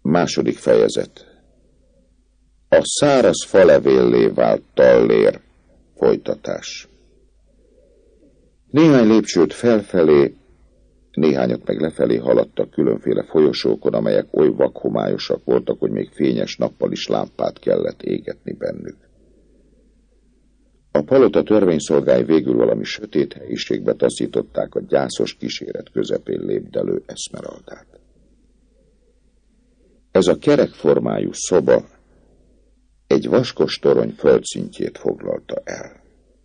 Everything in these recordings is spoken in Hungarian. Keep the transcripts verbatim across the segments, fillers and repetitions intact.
Második fejezet. A száraz falevéllé vált tallér. Folytatás. Néhány lépcsőt felfelé, néhányat meg lefelé haladtak különféle folyosókon, amelyek oly vakhomályosak voltak, hogy még fényes nappal is lámpát kellett égetni bennük. A palota törvényszolgái végül valami sötét helyiségbe taszították a gyászos kíséret közepén lépdelő Esmeraldát. Ez a kerekformájú szoba egy vaskos torony földszintjét foglalta el.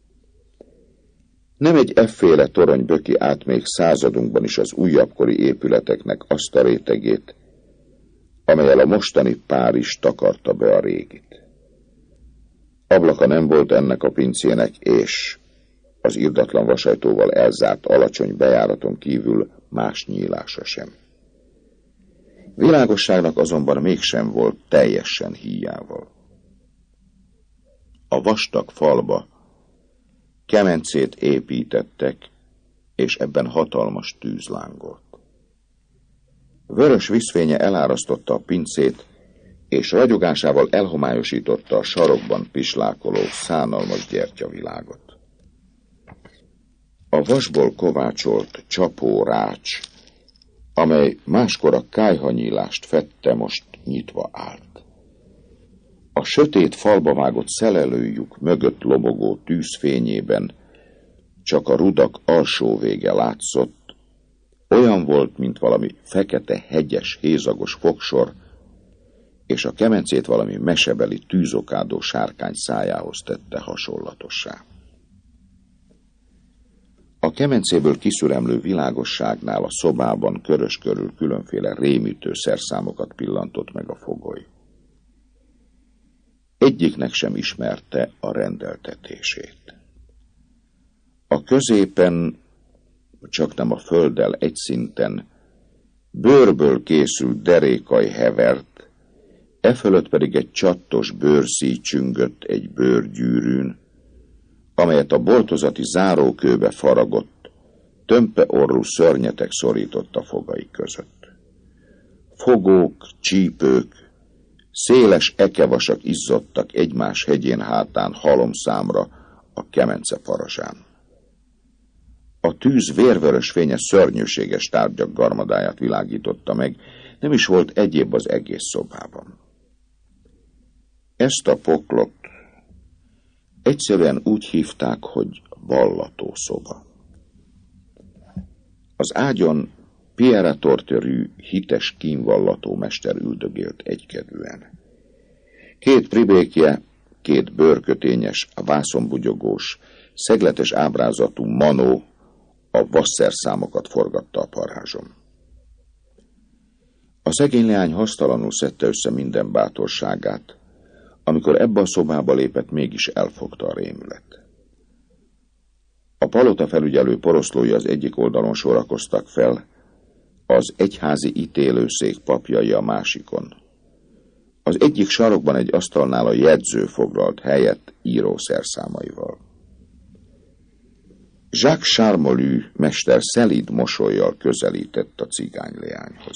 Nem egy efféle torony böki át még századunkban is az újabbkori épületeknek azt a rétegét, amellyel a mostani Párizs takarta be a régit. Ablaka nem volt ennek a pincének, és az irdatlan vasajtóval elzárt alacsony bejáraton kívül más nyílása sem. Világosságnak azonban mégsem volt teljesen híjával. A vastag falba kemencét építettek, és ebben hatalmas tűz lángolt. Vörös vízfénye elárasztotta a pincét, és ragyogásával elhomályosította a sarokban pislákoló szánalmas gyertyavilágot. A vasból kovácsolt csapó rács, amely máskor a kályhanyílást fedte, most nyitva állt. A sötét falba vágott szelelőlyuk mögött lobogó tűzfényében csak a rudak alsó vége látszott, olyan volt, mint valami fekete, hegyes, hézagos fogsor, és a kemencét valami mesebeli tűzokádó sárkány szájához tette hasonlatossá. A kemencéből kiszüremlő világosságnál a szobában körös körül különféle rémítő szerszámokat pillantott meg a fogoly. Egyiknek sem ismerte a rendeltetését. A középen, csak nem a földdel egy szinten, bőrből készült derékaj hevert, e fölött pedig egy csattos bőrszíj csüngött egy bőrgyűrűn, amelyet a boltozati zárókőbe faragott, tömpe orrú szörnyetek szorított a fogai között. Fogók, csípők, széles ekevasak izzadtak egymás hegyén hátán halomszámra a kemence parazsán. A tűz vérvörös fénye szörnyűséges tárgyak garmadáját világította meg, nem is volt egyéb az egész szobában. Ezt a poklot egyszerűen úgy hívták, hogy vallatószoba. Az ágyon Pierre Torterue hites kínvallató mester üldögélt egykedvűen. Két pribékje, két bőrkötényes, vászonbugyogós, szegletes ábrázatú manó a vasszerszámokat forgatta a parázson. A szegény leány hasztalanul szedte össze minden bátorságát, amikor ebbe a szobába lépett, mégis elfogta a rémület. A palota felügyelő poroszlói az egyik oldalon sorakoztak fel, az egyházi ítélőszék papjai a másikon. Az egyik sarokban egy asztalnál a jegyző foglalt helyet írószerszámaival. Jacques Charmolue mester szelíd mosollyal közelített a cigányleányhoz.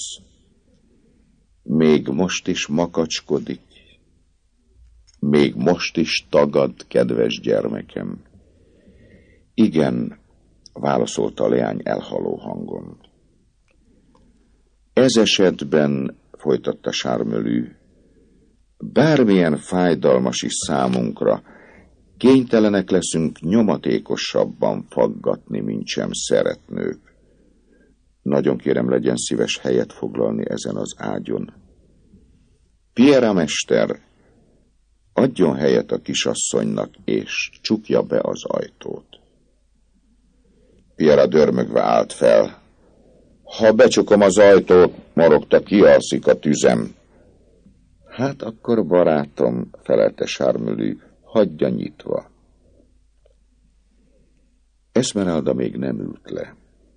Még most is makacskodik, még most is tagad, kedves gyermekem. Igen, válaszolta a leány elhaló hangon. Ez esetben, folytatta Charmolue, bármilyen fájdalmas is számunkra, kénytelenek leszünk nyomatékosabban faggatni, mint sem szeretnők. Nagyon kérem, legyen szíves helyet foglalni ezen az ágyon. Pierre mester, adjon helyet a kisasszonynak, és csukja be az ajtót. Pierre dörmögve állt fel. Ha becsukom az ajtót, morogta, kialszik a tüzem. Hát akkor, barátom, felelte Charmolue, hagyja nyitva. Esmeralda még nem ült le.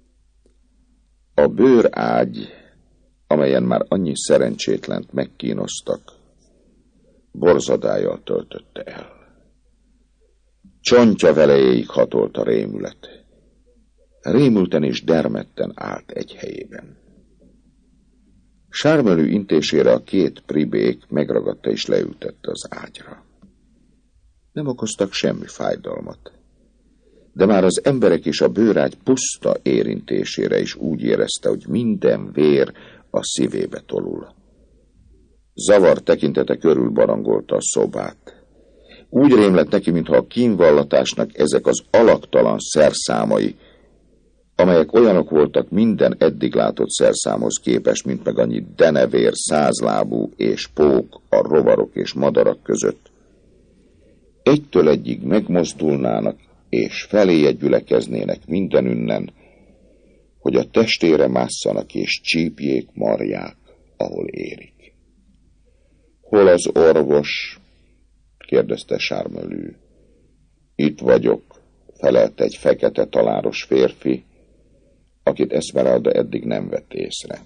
A bőrágy, amelyen már annyi szerencsétlent megkínoztak, borzadályjal töltötte el. Csontja velejéig hatolt a rémület. Rémülten és dermedten állt egy helyében. Sármelű intésére a két pribék megragadta és leültette az ágyra. Nem okoztak semmi fájdalmat, de már az emberek és a bőrágy puszta érintésére is úgy érezte, hogy minden vér a szívébe tolul. Zavar tekintete körülbarangolta a szobát. Úgy rémlett neki, mintha a kínvallatásnak ezek az alaktalan szerszámai, amelyek olyanok voltak minden eddig látott szerszámhoz képest, mint meg annyi denevér, százlábú és pók a rovarok és madarak között, egytől egyig megmozdulnának és feléje gyülekeznének mindenünnen, hogy a testére másszanak és csípjék, marják, ahol érik. Hol az orvos? Kérdezte Sármelű. Itt vagyok, felelt egy fekete taláros férfi, akit Esmeralda eddig nem vett észre.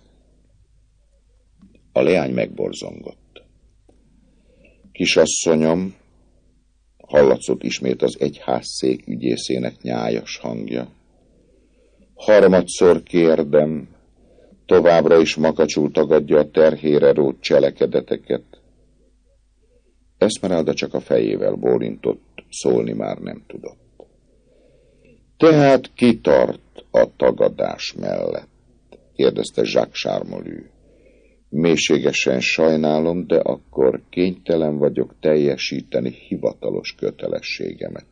A leány megborzongott. Kisasszonyom, hallatszott ismét az egyházszék ügyészének nyájas hangja. Harmadszor kérdem, továbbra is makacsul tagadja a terhére rótt cselekedeteket. Esmeralda csak a fejével bólintott, szólni már nem tudott. Tehát kitart a tagadás mellett? Kérdezte Jacques Charmolue. Mélységesen sajnálom, de akkor kénytelen vagyok teljesíteni hivatalos kötelességemet.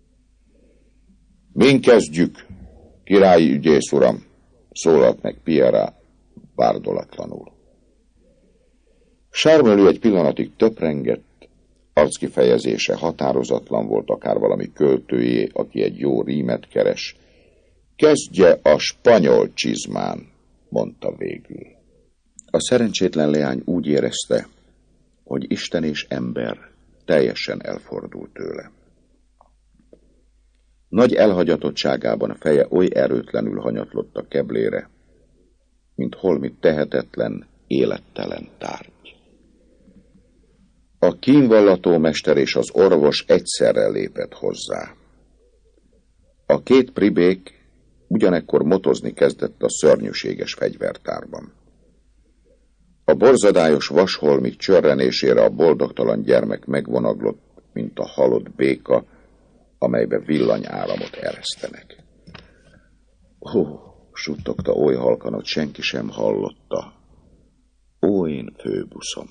Min kezdjük, királyi ügyész uram, szólalt meg Pierre bárdolatlanul. Charmolue egy pillanatig töprengett, arckifejezése határozatlan volt, akár valami költőjé, aki egy jó rímet keres. Kezdje a spanyol csizmán, mondta végül. A szerencsétlen leány úgy érezte, hogy Isten és ember teljesen elfordult tőle. Nagy elhagyatottságában a feje oly erőtlenül hanyatlott a keblére, mint holmi tehetetlen, élettelen tárgy. A kínvallató mester és az orvos egyszerre lépett hozzá. A két pribék ugyanekkor motozni kezdett a szörnyűséges fegyvertárban. A borzadályos vasholmik csörrenésére a boldogtalan gyermek megvonaglott, mint a halott béka, amelybe villanyáramot eresztenek. Hú, suttogta oly halkan, hogy senki sem hallotta. Ó, én főbuszom!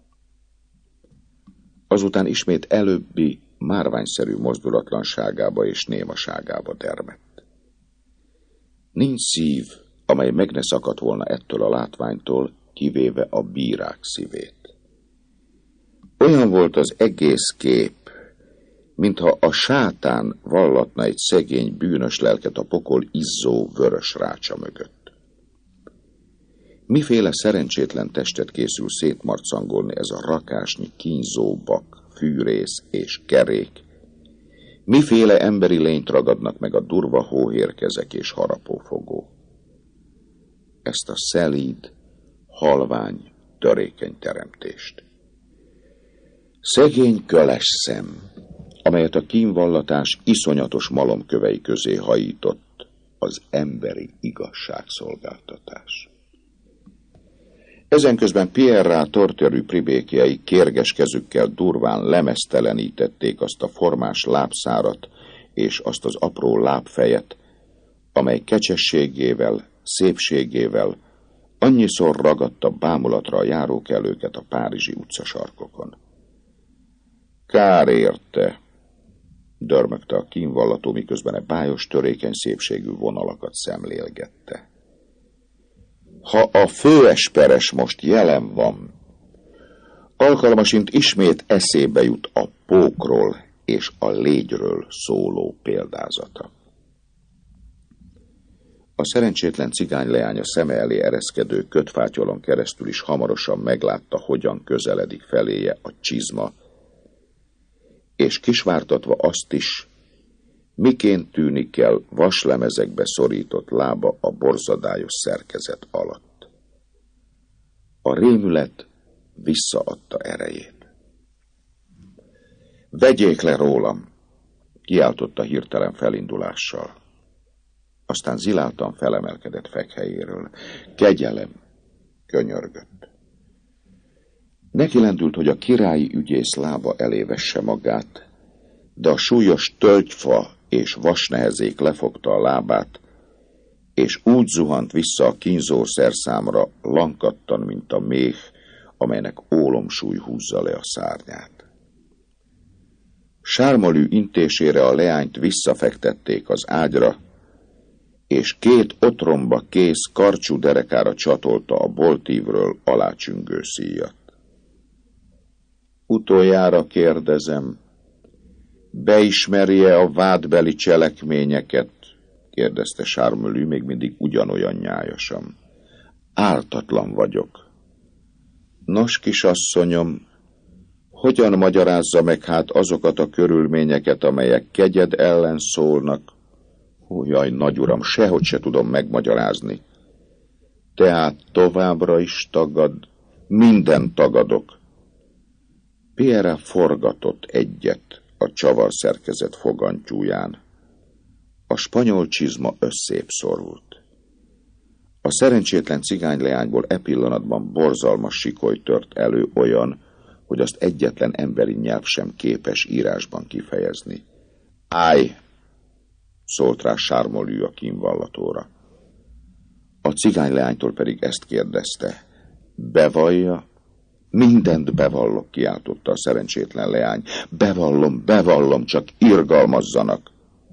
Azután ismét előbbi, márványszerű mozdulatlanságába és némaságába dermedt. Nincs szív, amely meg ne szakadt volna ettől a látványtól, kivéve a bírák szívét. Olyan volt az egész kép, mintha a sátán vallatna egy szegény, bűnös lelket a pokol izzó vörös rácsa mögött. Miféle szerencsétlen testet készül szétmarcangolni ez a rakásnyi kínzó bak, fűrész és kerék? Miféle emberi lényt ragadnak meg a durva hóhérkezek és harapófogó? Ezt a szelíd, halvány, törékeny teremtést. Szegény köles szem, amelyet a kínvallatás iszonyatos malomkövei közé hajított, az emberi igazságszolgáltatás. Ezenközben Pierre tortörű pribékjei kérges kezükkel durván lemeztelenítették azt a formás lábszárat és azt az apró lábfejet, amely kecsességével, szépségével annyiszor ragadta bámulatra a járókelőket a párizsi utcasarkokon. Kár érte, dörmögte a kínvallató, miközben a bájos, törékeny szépségű vonalakat szemlélgette. Ha a főesperes most jelen van, alkalmasint ismét eszébe jut a pókról és a légyről szóló példázata. A szerencsétlen cigányleány a szeme elé ereszkedő kötfátyolon keresztül is hamarosan meglátta, hogyan közeledik feléje a csizma, és kisvártatva azt is, miként tűnik el vaslemezekbe szorított lába a borzadályos szerkezet alatt. A rémület visszaadta erejét. Vegyék le rólam, kiáltotta hirtelen felindulással. Aztán ziláltan felemelkedett fekhelyéről. Kegyelem, könyörgött. Neki lendült, hogy a királyi ügyész lába elé vesse magát, de a súlyos tölgyfa és vasnehezék lefogta a lábát, és úgy zuhant vissza a kínzó szerszámra lankadtan, mint a méh, amelynek ólomsúly húzza le a szárnyát. Sármolű intésére a leányt visszafektették az ágyra, és két otromba kész karcsú derekára csatolta a boltívről alácsüngő szíjat. Utoljára kérdezem, beismerje a vádbeli cselekményeket? Kérdezte Sármolű még mindig ugyanolyan nyájasan. Ártatlan vagyok. Nos, kisasszonyom, hogyan magyarázza meg hát azokat a körülményeket, amelyek kegyed ellen szólnak? Ó, jaj, nagyuram, sehogy se tudom megmagyarázni. Tehát továbbra is tagad, minden tagadok. Pierre forgatott egyet a csavar szerkezet fogantyúján. A spanyol csizma összép szorult. A szerencsétlen cigányleányból e pillanatban borzalmas sikoly tört elő, olyan, hogy azt egyetlen emberi nyelv sem képes írásban kifejezni. Állj! Szólt rá Sármolű a kínvallatóra. A cigányleánytól pedig ezt kérdezte. Bevallja? Mindent bevallok, kiáltotta a szerencsétlen leány. Bevallom, bevallom, csak irgalmazzanak.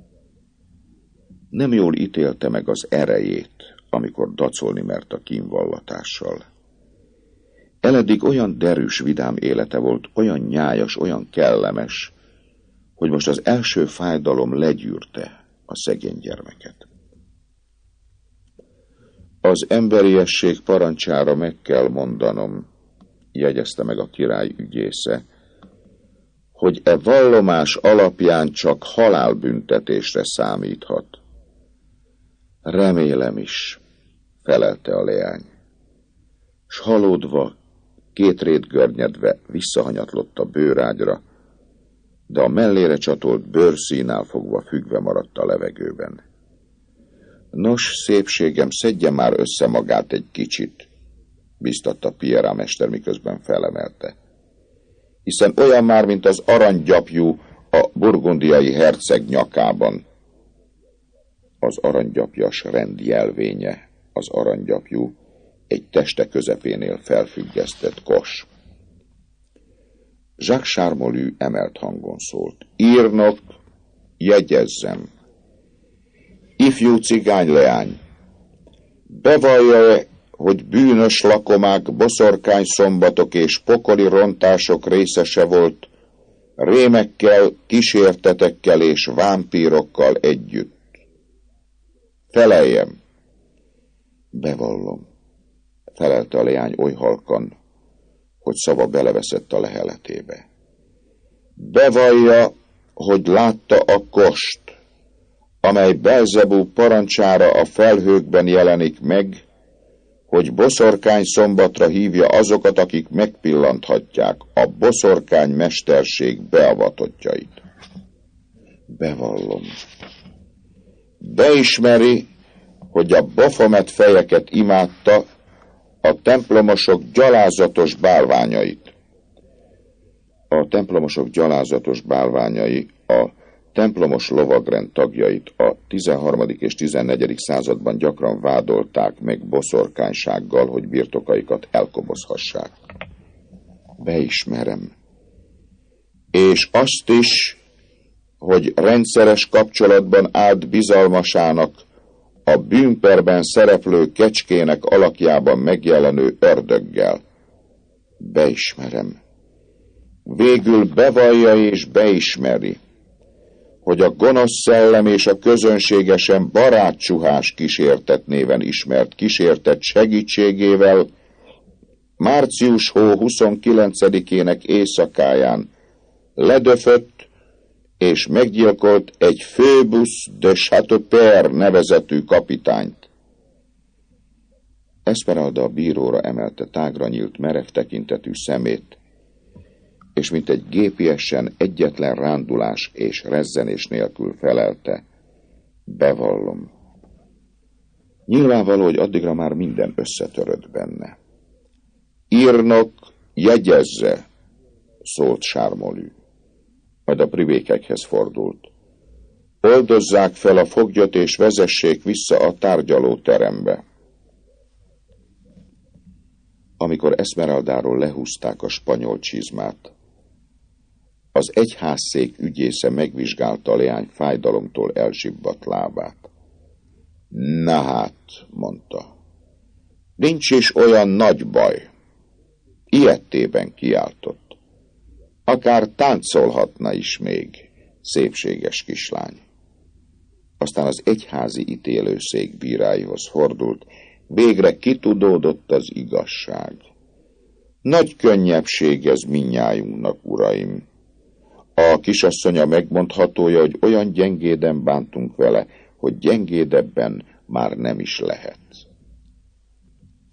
Nem jól ítélte meg az erejét, amikor dacolni mert a kínvallatással. Eleddig olyan derűs, vidám élete volt, olyan nyájas, olyan kellemes, hogy most az első fájdalom legyűrte a szegény gyermeket. Az emberiesség parancsára meg kell mondanom, jegyezte meg a király ügyésze, hogy e vallomás alapján csak halálbüntetésre számíthat. Remélem is, felelte a leány, s halódva, két rét görnyedve visszahanyatlott a bőrágyra, de a mellére csatolt bőrszínál fogva függve maradt a levegőben. Nos, szépségem, szedje már össze magát egy kicsit, biztatta Pierre mester, miközben felemelte. Hiszen olyan már, mint az aranygyapjú a burgundiai herceg nyakában. Az aranygyapjas rend jelvénye, az aranygyapjú, egy teste közepénél felfüggesztett kos. Jacques Sármolű emelt hangon szólt. Írnok, jegyezzem. Ifjú cigányleány, bevallja-e, hogy bűnös lakomák, boszorkány szombatok és pokoli rontások részese volt, rémekkel, kísértetekkel és vámpírokkal együtt? Feleljem. Bevallom, felelte a leány oly halkan, hogy szava beleveszett a leheletébe. Bevallja, hogy látta a kost, amely Belzebú parancsára a felhőkben jelenik meg, hogy boszorkány szombatra hívja azokat, akik megpillanthatják a boszorkány mesterség beavatottjait. Bevallom. Beismeri, hogy a Baphomet fejeket imádta, a templomosok gyalázatos bálványait. A templomosok gyalázatos bálványai a templomos lovagrend tagjait a tizenharmadik és tizennegyedik században gyakran vádolták meg boszorkánysággal, hogy birtokaikat elkobozhassák. Beismerem. És azt is, hogy rendszeres kapcsolatban állt bizalmasának a bűnperben szereplő kecskének alakjában megjelenő ördöggel. Beismerem. Végül bevallja és beismeri, hogy a gonosz szellem és a közönségesen barátcsuhás kísértet néven ismert kísértet segítségével március hó huszonkilencedikének éjszakáján ledöfött és meggyilkolt egy Phoebus de Chateaupert nevezetű kapitányt. Esmeralda a bíróra emelte tágra nyílt merev tekintetű szemét, és mint egy gépiesen egyetlen rándulás és rezzenés nélkül felelte, bevallom. Nyilvánvaló, hogy addigra már minden összetörött benne. Írnok, jegyezze, szólt Sármolű. Majd a privékekhez fordult. Oldozzák fel a foglyot és vezessék vissza a tárgyaló terembe. Amikor Esmeraldáról lehúzták a spanyol csizmát, az egyházszék ügyésze megvizsgálta a leány fájdalomtól elzsibbadt lábát. Na hát, mondta, nincs is olyan nagy baj. Ilyettében kiáltott. Akár táncolhatna is még, szépséges kislány. Aztán az egyházi ítélőszék bíráihoz fordult, végre kitudódott az igazság. Nagy könnyebbség ez mindnyájunknak, uraim. A kisasszonya megmondhatója, hogy olyan gyengéden bántunk vele, hogy gyengédebben már nem is lehet.